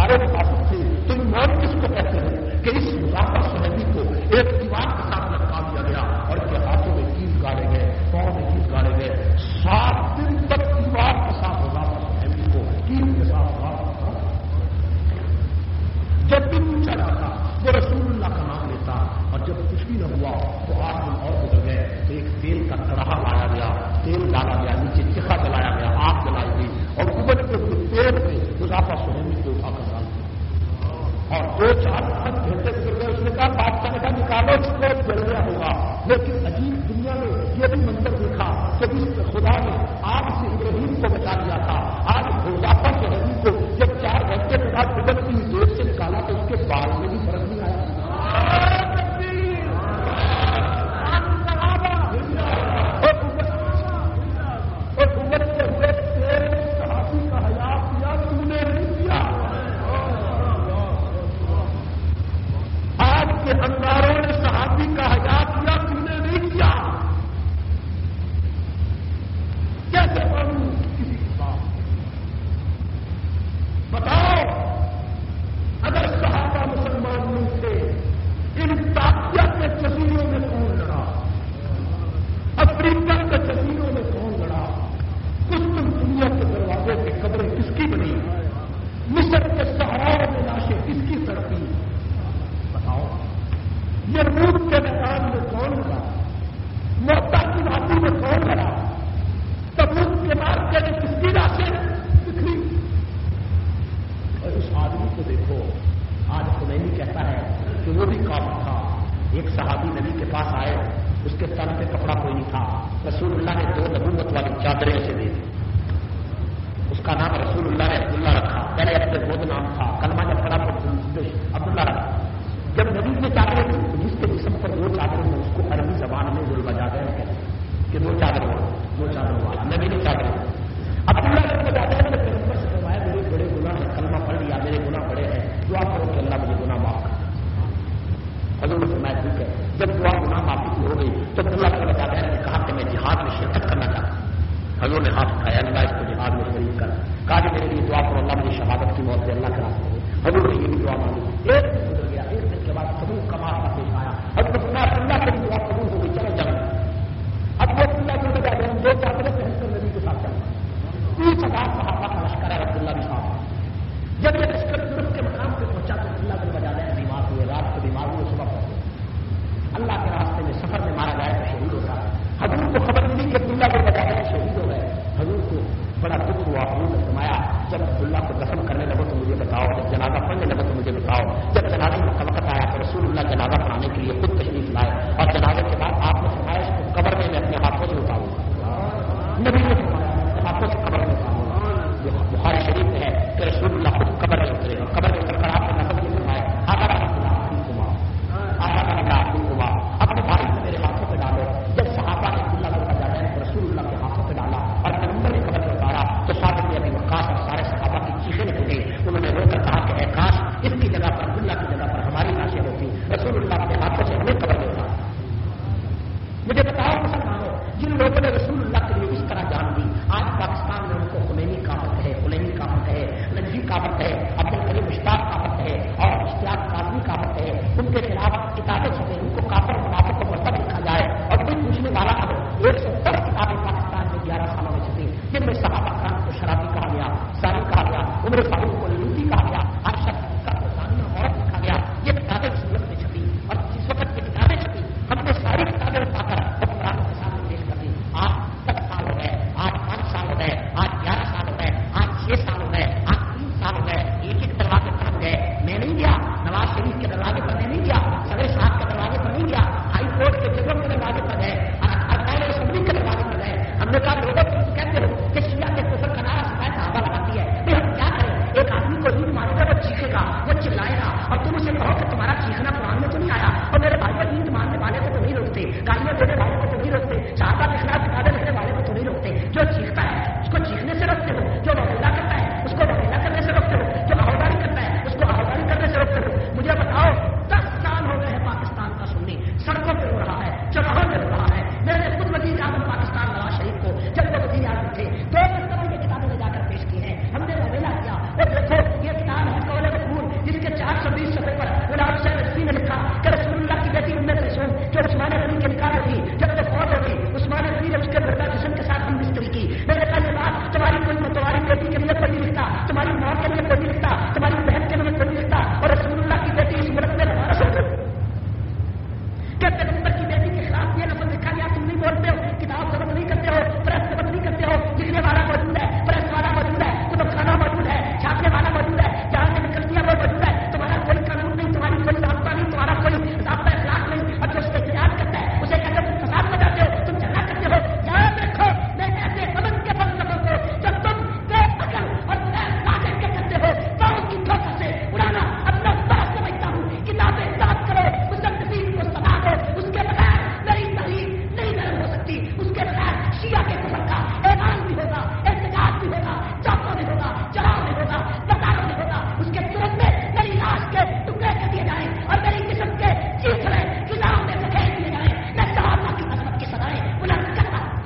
تمہارے مخاطب تھے، تم موت کس کو کہتے ہو کہ اس مظافر صحیح کو ایک دیوار کے ساتھ لٹکا دیا گیا اور کے ہاتھوں میں چیز گاڑے گئے، پاؤں میں چیز گاڑے گئے، 7 دن تک دیوار کے ساتھ مظافر صحیح کو چیز کے ساتھ جب بھی اونچا جاتا وہ رسول اللہ کا نام لیتا، اور جب کچھ بھی نہ ہوا تو 8 دن اور گزر گئے تو ایک تیل کا کڑاہا لایا گیا، تیل ڈالا گیا، نیچے چکھا جلایا گیا، آگ جلائی گئی اور اوپر کے تیل میں مظافر صحیح کو اٹھا کر ڈال دیا، اور 2-4 گھنٹے گزر گئے۔ اس نے کہا بادشاہ نے کہا نکالو اس کو جل گیا ہوگا، لیکن عجیب دنیا میں یہ بھی منظر دیکھا کہ جس خدا نے آگ سے ابراہیم کو بچا دیا تھا، آج مظافر صحیح کو جب 4 گھنٹے کے بعد ابل کی دیر سے نکالا تو اس کے بال میں بھی فرق نہیں آیا۔ انگاروں نے صحابی کا حیا کیا، تم نے نہیں کیا، کیسے معلوم کسی کی بات؟ بتاؤ اگر صحابہ مسلمان نہیں تھے، ان تاکیہ کے جزیروں میں کون لڑا؟ افریقہ کے جزیروں میں کون لڑا؟ قسطن دنیا کے دروازے پہ قبریں کس کی بنی؟ مصر کے صحراؤں میں لاشیں کس کی سڑتی؟ بتاؤ یہ روم کے میدان میں کون لڑا؟ موتا کی وادی میں کون لڑا؟ تبوک کے مارکے میں کس کی لاشیں بکھری؟ اور اس آدمی کو دیکھو، آج خمینی کہتا ہے کہ وہ بھی کافر تھا۔ ایک صحابی نبی کے پاس آئے، اس کے تن پہ کپڑا کوئی نہیں تھا، رسول اللہ نے 2 نبوت والی چادریں اسے دے دی، اس کا نام رسول اللہ نے عبداللہ رکھا، پہلے اپنے خود نام تھا، کلمہ جب پڑھا تو عبداللہ رکھا۔ جب نبی نے چادریں دی جس کے جسم پر 2 چادریں ہیں، اس کو عربی زبان میں ذوالبجادین کہتے ہیں کہ 2 چادروں والا نبی نے چادریں دی۔ عبداللہ نے بجادین نے پیغمبر سے فرمایا میرے بڑے گناہ ہیں، کلمہ پڑھ لیا، میرے گناہ بڑے ہیں، دعا کرو کہ اللہ مجھے گناہ معاف کر۔ حضور نے فرمایا ٹھیک ہے۔ جب دعا گناہ معافی کی ہو گئی تو عبداللہ نے بجادین نے کہا کہ میں جہاد میں شرکت کرنا چاہتا ہوں۔ حضور نے ہاتھ اٹھایا، اللہ اس کو جہاد میں شریک کر، کہا کہ میرے لیے دعا کرو اللہ مجھے شہادت کی موت سے اللہ کے راستے میں۔ حضور نے یہ بھی دعا مانگی۔ ایک دن گزر گیا، 1 دن کے بعد تبوک کا معاملہ پیش آیا، حضرت اللہ کی دعا قبول ہو گئی، چلو جنگ۔ اب وہ اللہ کے بجائے 2 چادریں پہن کر نبی کے ساتھ چلے، 30,000 صحابہ کا لشکر ہے عبداللہ بھی صاحب۔ جب یہ لشکر ترک کے مقام پہ پہنچا تو اللہ کے بجائے بیمار ہوئے، رات کو بیمار ہوئے، صبح پہنچے۔ اللہ کے راستے میں سفر میں مارا جائے تو شہید ہوتا ہے۔ حضور کو خبر ملی کہ عبداللہ کے بجائے شہید ہو گئے، حضور کو بڑا دکھ ہوا۔ حضور نے فرمایا جب عبداللہ کو دفن کرنے لگو تو مجھے بتاؤ، جب جنازہ پڑھنے لگو تو مجھے بتاؤ۔ جب جنازے کا وقت آیا تو رسول اللہ جنازہ پڑھانے کے لیے خود تشریف لائے، اور جنازے کے بعد آپ نے فرمایا اس کو قبر میں اپنے ہاتھوں سے اٹھاؤں گا۔ نبی نے فرمایا اپنے ہاتھوں سے قبر میں اٹھاؤں گا۔ جو بخاری شریف میں ہے کہ رسول اللہ خود قبر میں اترے، اور قبر میں اتر کر آپ نے نفل یہ فرمایا اپنے بھائی سے میرے ہاتھوں پہ ڈالو۔ جب صحابہ نے عبداللہ کو بجا جائے تو رسول اللہ کے ہاتھوں پہ ڈالا اور پیغمبر نے قبر میں اتارا تو ساتھ میں ابھی وقاص اور سارے صحابہ کی چیخیں نکل گئی۔ انہوں نے رو کر کہا کہ اے کاش اس کی جگہ پر عبداللہ کی جگہ پر ہماری لاشیں ہوتی، رسول اللہ اپنے ہاتھوں سے ہمیں قبر میں اتارا۔ مجھے بتاؤ مسلمانوں، جن لوگوں نے رسول اللہ کے لیے اس طرح جان دی، آج پاکستان میں ان کو خمینی کافر کہے، خلینی کافر کہے، نجی کافر کہے، عبد الکریم مشتاق کافر کہے اور اشتیاق کاظمی کافر کہے، ان کے خلاف کتابیں چھپے، ان کو کافر منافق کو مرتب لکھا جائے اور کوئی پوچھنے والا نہ ہو۔ 110 کتابیں پاکستان میں 11 سالوں میں چھپی، جن میں صحابہ کرام کو شرابی کہا گیا، ساری کہا گیا، عمر فاروق کو لوٹی کہا گیا، ہر شخص کا زانیہ عورت لکھا گیا۔ یہ کتابیں صورت میں چھپی اور جس وقت یہ کتابیں چھپی ہم نے ساری کتابیں اٹھا کر قرآن کے سامنے پیش کر دی۔ آج 10 سال ہو گئے، آج 5 سال ہو گئے، آج 11 سال ہو گئے، آج 6 سال ہو گئے، آج 3 سال ہو گئے، ایک دروازے پر ہم گئے، میں نہیں گیا، نواز شریف کے دروازے پر میں نہیں گیا، صدر صاحب کے دروازے پر نہیں گیا، ہائی کورٹ کے ججوں کے دروازے پر گئے، ارکان اسمبلی کے دروازے پر گئے۔ ہم نے کہا لوگوں تم کہتے ہو کہ شیعہ کے کفر کا نعرہ سفید صحابہ لگاتی ہے، پھر ہم کیا کریں؟ ایک آدمی کو نیند مارے گا، وہ چیخے گا، وہ چلائے گا، اور تم اسے کہو کہ تمہارا چیخنا قرآن میں تو نہیں آیا، اور میرے بھائی پر نیند مارنے والے کو تو نہیں روکتے، گالیاں دینے والے کو تو نہیں روکتے، صحابہ کے خلاف کتابیں لکھنے والے کو تو نہیں روکتے۔ جو چیختا ہے اس کو چیخنے سے روکتے ہو، جو وغیرہ کرتا ہے اس کو وغیرہ کرنے سے روکتے ہو، جو آہوداری کرتا ہے اس کو آہوداری کرنے سے روکتے ہو۔ مجھے بتاؤ 10 سال ہو گئے ہیں پاکستان کا سنی سڑکوں پہ ہو رہا ہے، چوراہوں پہ ہو رہا ہے۔ میں نے خود وزیر اعظم پاکستان نواز شریف کو جب وہ وزیر اعظم تھے 2 مرتبہ یہ کتابیں لے جا کر پیش کی ہیں، ہم نے وغیرہ کیا اور دیکھو یہ کتاب ہے قول تمہاری ماں کے لیے کوئی نہیں لکھتا، تمہاری بہن کے لیے کوئی نہیں لکھتا، اور رسول اللہ کی بیٹی اس ملک میں ہمارا سوچو کہ پیغمبر کی بیٹی کے خلاف یہ لفظ لکھا گیا، تم نہیں بولتے ہو، کتاب ضبط نہیں کرتے ہو، پریس ضبط نہیں کرتے ہو، لکھنے والا موجود ہے، پریس والا موجود ہے، کتب خانہ موجود ہے، چھاپنے والا موجود ہے، جہاں سے نکلتی ہے وہ موجود ہے، تمہارا کوئی قانون نہیں، تمہاری کوئی ضابطہ نہیں، تمہارا کوئی ضابطہ اخلاق نہیں، اور جو اس سے احتجاج کرتا ہے اسے کہتے ہو تم فساد بجاتے ہو، تم جھگڑا کرتے ہو. یاد رکھو میں ایسے امن کے فلسفوں کو جب تم بے عقل اور لاگت کے کرتے ہو پاؤں کی ٹھوکر سے اڑانا اپنا بڑا سمجھتا ہوں. کتابیں یاد کرو، مصنفین کو سنا دو، اس کے بغیر میری تحریر نہیں نرم ہو سکتی، اس کے بغیر شیعہ کے کفر کا اعلان بھی ہوگا، احتجاج بھی ہوگا، چوکوں میں ہوگا، چڑھاؤ میں ہوگا، بازاروں میں ہوگا. اس کے ترنت میں میری لاش کے ٹکڑے کر دیے جائیں اور میری جسم کے چیخڑے فضاؤں میں بکھیر دیے جائیں. میں صحابہ کی عظمت کی سدائیں بلند کرتا ہوں.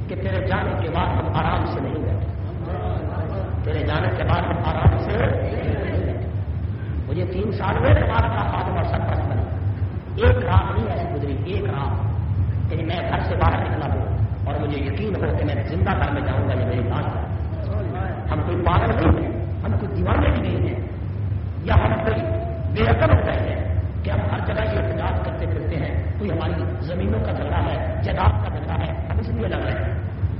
کہ تیرے جانے کے بعد ہم آرام سے نہیں بیٹھے، تیرے جانے کے بعد ہم آرام سے نہیں بیٹھے۔ مجھے 3 سال میں جماعت کا خادم اور سرپرست بنا، ایک رات نہیں ایسی گزری، ایک رات یعنی میں گھر سے باہر نکلا ہوں اور مجھے یقین ہو کہ میں زندہ گھر میں جاؤں گا یہ میری بات ہے۔ ہم کوئی پاگل نہیں ہیں، ہم کوئی دیوانے بھی نہیں ہیں، یا ہم کوئی بے عقل ہو گئے ہیں کہ ہم ہر جگہ یہ احتجاج کرتے پھرتے ہیں۔ کوئی ہماری زمینوں کا جھگڑا ہے، جائیداد کا جھگڑا ہے، ہم اس لیے لڑ رہے ہیں،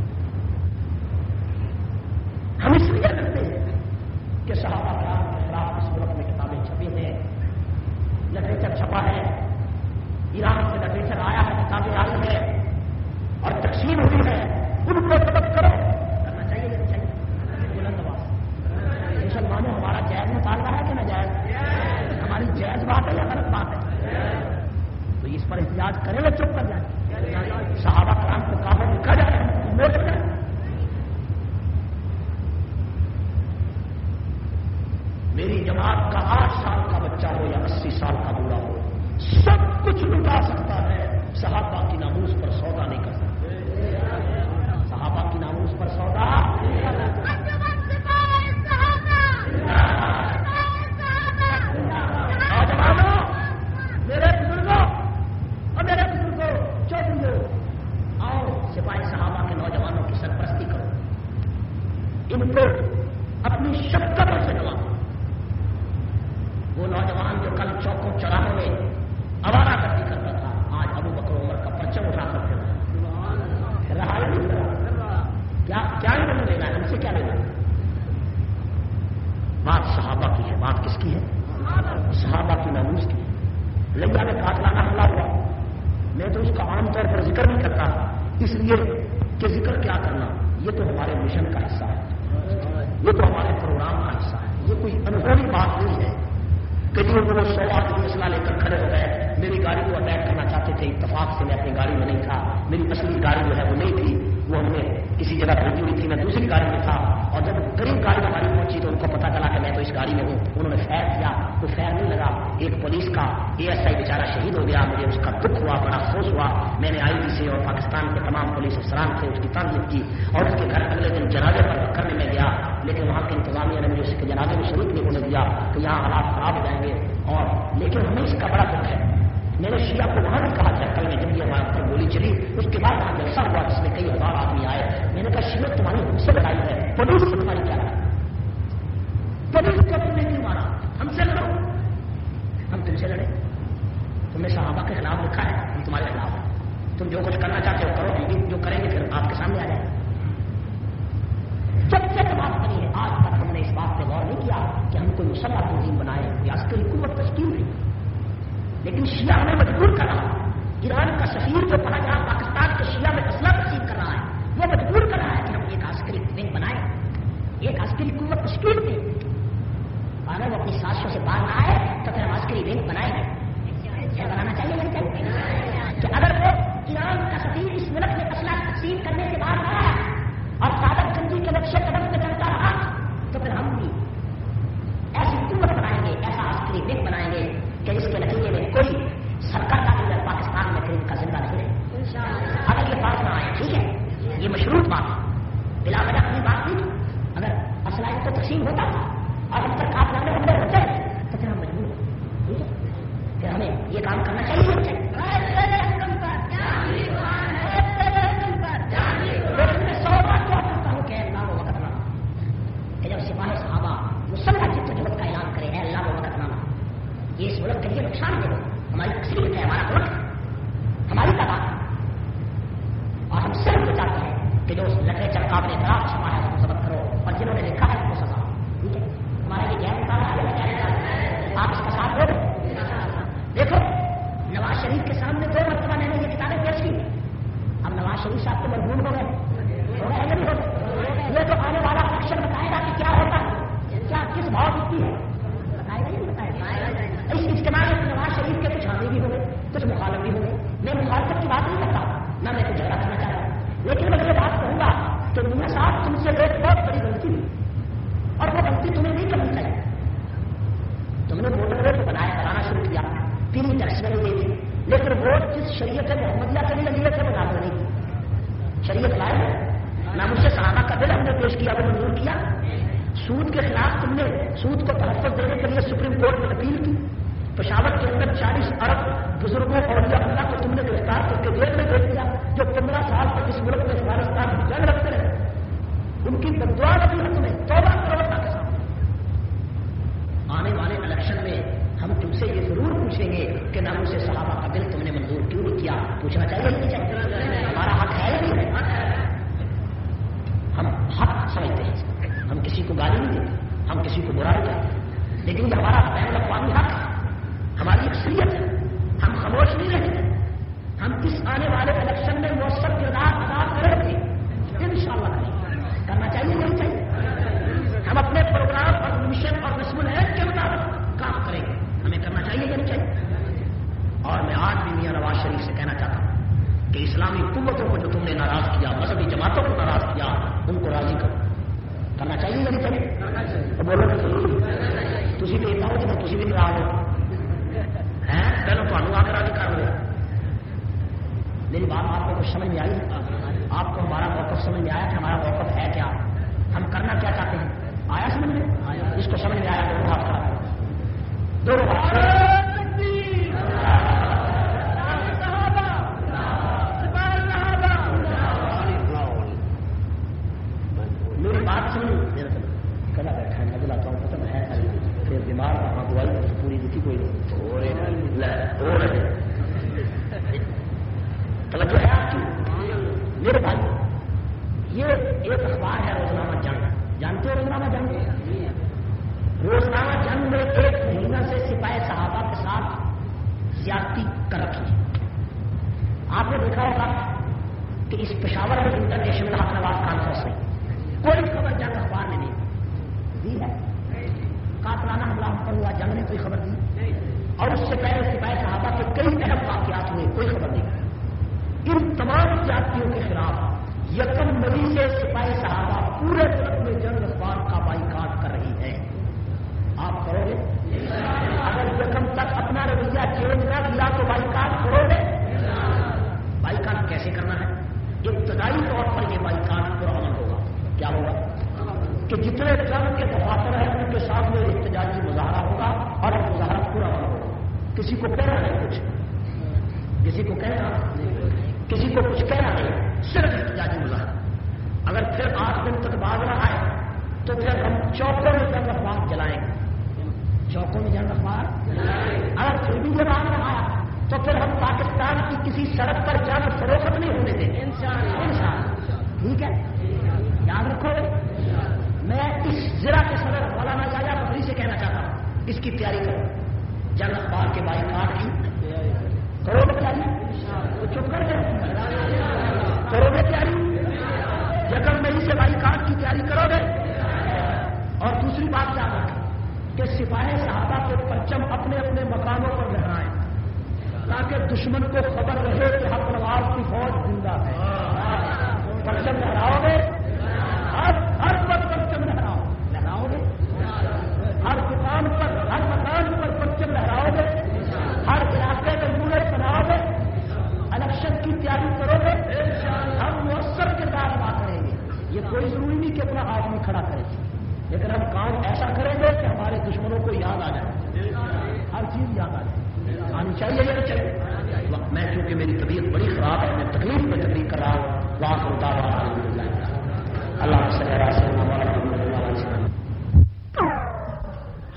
ہم اس لیے لڑتے ہیں کہ صحابہ کرام کے خلاف اس ملک میں کتابیں چھپی ہیں، لٹریچر چھپا ہے، ایران سے لٹریچر آیا ہے، کتابیں آئی ہیں اور تقسیم ہوئی ہے، ان کو سبق کرو، کرنا چاہیے نہیں چاہیے؟ بلند آواز مسلمانوں ہمارا جائز مطالبہ ہے کہ نہ جائز؟ ہماری جائز بات ہے یا غلط بات ہے؟ تو اس پر احتجاج کرے یا چپ کر جائے؟ صحابہ کرام کو کہاں لکھا جائے، موٹ جائے۔ میری جماعت کا 8 سال کا بچہ ہو یا 80 سال کا بوڑھا ہو، سب کچھ لٹا سکتا ہے، صحابہ کی ناموس پر سودا نہیں کر سکتا، صحابہ کی ناموس پر سودا نہیں کر سکتا۔ نوجوانوں، میرے بزرگوں اور میرے بزرگوں، چودھریوں، آؤ سپاہی صحابہ کے نوجوانوں کی سرپرستی کرو، ان کو اپنی شفقتوں سے نوازو۔ وہ نوجوان جو کل چوکوں چوراہوں میں آوارہ گردی کرتا تھا، آج ابو بکر عمر کا پرچم اٹھا کر پھر رہا ہے نہیں رہا، کیا انہوں نے لینا ہے، ہم سے کیا لینا ہے؟ بات صحابہ کی ہے، بات کس کی ہے؟ صحابہ کی ناموس کی ہے۔ لنگا میں قاتلانہ حملہ ہوا، میں تو اس کا عام طور پر ذکر نہیں کرتا، اس لیے کہ ذکر کیا کرنا، یہ تو ہمارے مشن کا حصہ ہے، یہ تو ہمارے پروگرام کا حصہ ہے، یہ کوئی انہونی بات نہیں ہے کہ جو وہ 100 آدمی اسلحہ لے کر کھڑے ہو گئے، میری گاڑی کو اٹیک کرنا چاہتے تھے، اتفاق سے میں اپنی گاڑی میں نہیں تھا، میری اصلی گاڑی جو ہے وہ نہیں تھی، وہ ہم نے کسی جگہ بھیجی ہوئی تھی، میں دوسری گاڑی میں تھا، اور جب قریب گاڑی ہماری پہنچی تو ان کو پتا چلا کہ میں تو اس گاڑی میں ہوں، انہوں نے فائر کیا، کوئی فائر نہیں لگا، ایک پولیس کا ASI بیچارہ شہید ہو گیا، مجھے اس کا دکھ ہوا، بڑا افسوس ہوا، میں نے IB سے اور پاکستان کے تمام پولیس افسران سے اس کی تعریف کی اور اس کے گھر اگلے دن جنازے پر کرنے میں گیا، لیکن وہاں کے انتظامیہ نے مجھے اس کے جنازے میں شریک نہیں ہونے دیا کہ یہاں حالات خراب ہو جائیں گے، اور لیکن ہمیں اس کا بڑا دکھ ہے۔ میں نے شیعہ کو وہاں بھی کہا تھا کل میں جب یہ وہاں پر گولی چلی، اس کے بعد وہاں جلسہ ہوا جس میں کئی ہزار آدمی آئے، میں نے کہا شیعہ تمہاری ہم سے لڑائی ہے، پولیس سے تمہاری کیا ہے؟ پولیس کو تم نے نہیں مارا، ہم سے لڑو، ہم تم سے لڑے، تم نے صحابہ کے خلاف لکھا ہے، ہم تمہارے خلاف ہیں، تم جو کچھ کرنا چاہتے ہو کرو، لیکن جو کریں گے پھر آپ کے سامنے آ جائے۔ جب سے بات بنی ہے آج تک ہم نے اس بات پہ غور نہیں کیا کہ ہم کوئی مسلح تنظیم بنائے یا عسکری قوت تشکیل نہیں، لیکن شیعہ ہمیں مجبور کر رہا ہے، ایران کا سفیر جو پڑا جہاں پاکستان کے شیعہ میں اسلحہ تقسیم کر رہا ہے، وہ مجبور کر رہا ہے کہ ہم ایک عسکری ونگ بنائیں، ایک عسکری قوت تشکیل دیں، اگر وہ اپنی سازشوں سے باہر نہ آئے تو پھر ہم عسکری ونگ بنائیں گے، بنانا چاہیے نہیں چاہیے کہ اگر وہ ایران کا سفیر اس ملک میں اسلحہ تقسیم کرنے کے بعد رہا اور صادق گنجی کے نقشے قدم میں چلتا رہا تو پھر ہم بھی ایسی قوت بنائیں گے، ایسا عسکری ونگ بنائیں گے کہ جس کے نتیجے میں کوئی سرکار کا لیڈر پاکستان میں پھر ان کا زندہ نہیں رہے، اگر یہ بات نہ آئے، ٹھیک ہے، یہ مشروط بات ہے، بلا وجہ اپنی بات نہیں، اگر اسلحہ کو تقسیم ہوتا اور ہم پر قاتلانہ حملے ہوتے تو پھر ہم مجبور ہیں، ٹھیک ہے، پھر ہمیں یہ کام کرنا چاہیے نہیں چاہیے۔ جب سپاہی صحابہ مسلح جدوجہد کا اعلان کرے، اے اللہ وہ وقت نامہ، یہ اس ملک کے لیے نقصان دے، ہماری اکثریت ہے، ہمارا ملک ہے، ہماری تعداد ہے، اور ہم صرف یہ چاہتے ہیں کہ جو لٹریچر قابل اعتراف چھپا ہے اس کو ضبط کرو، اور جنہوں نے لکھا ہے اس کو سزا، ٹھیک ہے، ہمارا یہ غیر مطالعہ ہے، آپ اس کا ساتھ دو۔ دیکھو نواز شریف کے سامنے 2 مرتبہ میں نے یہ کتابیں پیش کی، اب نواز شریف صاحب تو مرحوم ہو گئے یا نہیں ہو گئے، یہ تو آنے والا اکثر بتائے گا کہ کیا ہوتا ہے، کیا کس بھاؤ دکھتی ہے، بتائے گا یا نہیں بتائے گا۔ اس اجتماع میں نواز شریف کے کچھ حامی بھی ہوں گے، کچھ مخالف بھی ہوں گے، میں مخالفت کی بات نہیں کرتا، نہ میں کچھ جھگڑا کرنا چاہتا ہوں، لیکن میں یہ بات کہوں گا کہ میاں صاحب تم سے ایک بہت بڑی غلطی ہوئی، اور وہ غلطی تمہیں نہیں کرنی چاہیے، تم نے ووٹروں کو بنانا شروع کیا، پھر ٹیکس نہیں دی تھی، لیکن ووٹ جس شریعت محمدیہ کے لیے سے بنا نہیں، شریعت لائے پیش کیا وہ منظور کیا. سود کے خلاف تم نے سود کو تحفظ دینے کے لیے سپریم کورٹ میں اپیل کی. پشاور کے اندر 40 ارب بزرگوں اور اللہ کو تم نے گرفتار کر کے جیل میں بھیج دیا جو 15 سال تک اس ملک میں افغانستان میں جنگ رکھتے رہے. ان کی بددعا بھی حق میں توبہ کرو اللہ کے سامنے. آنے والے الیکشن میں ہم تم سے یہ ضرور پوچھیں گے کہ نام سے صحابہ کا دل تم نے منظور کیوں نہیں کیا. پوچھنا چاہیے نہیں چاہیے؟ ہمارا حق ہے یا نہیں ہے؟ ہم حق سمجھتے ہیں. ہم کسی کو گالی نہیں دیتے, ہم کسی کو برا نہیں کہتے, لیکن یہ ہمارا بین الاقوامی حق ہے, ہماری اکثریت ہے. ہم خاموش نہیں رہتے. ہم اس آنے والے الیکشن میں مؤثر کردار ادا کریں گے انشاءاللہ. کرنا چاہیے نہیں چاہیے؟ ہم اپنے پروگرام اور مشن اور رسم العین کے مطابق کام کریں گے. ہمیں کرنا چاہیے یا نہیں چاہیے؟ اور میں آج بھی میاں نواز شریف سے کہنا چاہتا ہوں کہ اسلامی قوتوں کو جو تم نے ناراض کیا, مذہبی جماعتوں کو ناراض کیا, ان کو راضی کرو. کرنا چاہیے یا نہیں چاہیے؟ تو بولو تھی تو اتنا ہو جب تھی بھی ناراض ہو پہلے تمہیں آ کر راضی کر لو. میری بات آپ کو کچھ سمجھ میں آئی؟ آپ کو ہمارا موقف سمجھ میں آیا کہ ہمارا موقف ہے کیا, ہم کرنا کیا چاہتے ہیں؟ آیا سمجھ میں؟ اس کو سمجھ میں آیا تو ہاتھ کھڑا دونوں بات. میری بات سنو, کلا بیٹھا ہے دلاتا ہوں ختم ہے پھر بیمار رہا دوائی پوری دکھی کوئی توجہ ہے آپ کی. میرے بھائی یہ ایک اخبار ہے روزنامہ جنگ, جانتے ہو روزنامہ جنگ؟ روزنامہ جنگ میں 1 مہینہ سے سپاہی صحابہ کے ساتھ زیادتی کر رکھی ہے. آپ نے دیکھا ہوگا کہ اس پشاور میں انٹرنیشنل حق نواز کانفرنس میں کوئی خبر جنگ اخبار نے نہیں دی ہے. قاتلانہ حملہ پر ہوا جنگ نے کوئی خبر دی, اور اس سے پہلے سپاہی صحابہ کے کئی اہم واقعات ہوئے, کوئی خبر نہیں. ان تمام زیادتیوں کے خلاف 1 مئی سے سپاہی صحابہ پورے ملک میں جنگ اخبار کا بائیکاٹ کر رہی ہے. آپ کرو گے؟ اگر 1 تک اپنا رویہ چینج نہ کیا تو بائیکاٹ کرو گے؟ بائیکاٹ کیسے کرنا ہے؟ ابتدائی طور پر یہ بائیکاٹ پرامن ہوگا. کیا ہوگا کہ جتنے جنگ کے دفاتر ہیں ان کے سامنے احتجاجی مظاہرہ ہوگا اور مظاہرہ پورا ہوگا. کسی کو کہنا نہیں کچھ, کسی کو کہنا, کسی کو کچھ کہنا نہیں, صرف احتجاجی مظاہرہ. اگر پھر 8 دن تک بعد رہا ہے تو پھر ہم چوکوں میں جنگ اخبار جلائیں گے. چوکوں میں جنگ اخبار اگر پھر بھی جب آ رہا ہے تو پھر ہم پاکستان کی کسی سڑک پر جنگ فروخت نہیں ہونے دیں گے انشاءاللہ. ٹھیک ہے, یاد رکھو. میں اس ضلع کے صدر مولانا یحییٰ بکری سے کہنا چاہتا ہوں اس کی تیاری کرو. جنگ اخبار کے بائیکاٹ کی کرو گے تیاری؟ تو چپ کر دیں, کرو گے تیاری؟ 1 مئی سے بائیکاٹ کی تیاری کرو گے. اور دوسری بات یاد رکھیں کہ سپاہی صحابہ کے پرچم اپنے اپنے مقاموں پر لہرائیں تاکہ دشمن کو خبر رہے کہ حق نواز کی فوج زندہ ہے. پرچم لہراؤ گے؟ ہر پر پرچم لہراؤ گے. ہر دکان پر, ہر مکان پر پرچم لہراؤ گے. ہر علاقے میں یونٹ بناؤ گے. الیکشن کی تیاری کرو گے. ہم مؤثر کردار ادا کریں گے. یہ کوئی ضروری نہیں کہ اپنا آدمی کھڑا کرے, لیکن ہم کام ایسا کریں گے کہ ہمارے دشمنوں کو یاد آ جائے, ہر چیز یاد آ جائے. آنی چاہیے یا نہیں چاہیے؟ میں چونکہ میری طبیعت بڑی خراب ہے, میں تکلیف میں تکلیف کر رہا ہوں. واقع ہوتا